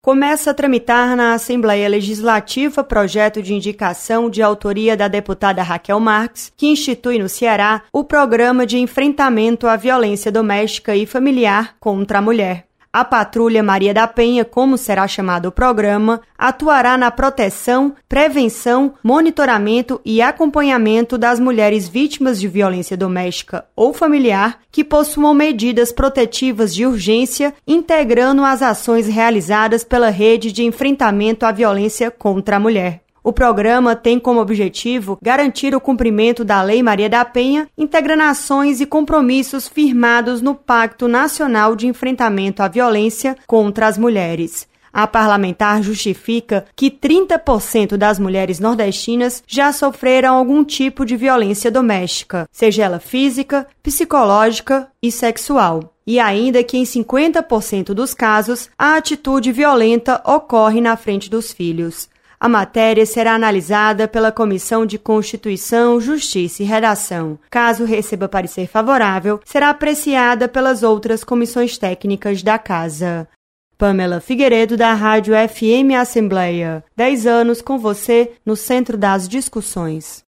começa a tramitar na Assembleia Legislativa projeto de indicação de autoria da deputada Raquel Marques, que institui no Ceará o Programa de Enfrentamento à Violência Doméstica e Familiar contra a Mulher. A Patrulha Maria da Penha, como será chamado o programa, atuará na proteção, prevenção, monitoramento e acompanhamento das mulheres vítimas de violência doméstica ou familiar que possuam medidas protetivas de urgência, integrando as ações realizadas pela Rede de Enfrentamento à Violência contra a Mulher. O programa tem como objetivo garantir o cumprimento da Lei Maria da Penha, integrando ações e compromissos firmados no Pacto Nacional de Enfrentamento à Violência contra as Mulheres. A parlamentar justifica que 30% das mulheres nordestinas já sofreram algum tipo de violência doméstica, seja ela física, psicológica e sexual. E ainda que em 50% dos casos, a atitude violenta ocorre na frente dos filhos. A matéria será analisada pela Comissão de Constituição, Justiça e Redação. Caso receba parecer favorável, será apreciada pelas outras comissões técnicas da Casa. Pamela Figueiredo, da Rádio FM Assembleia. 10 anos com você no centro das discussões.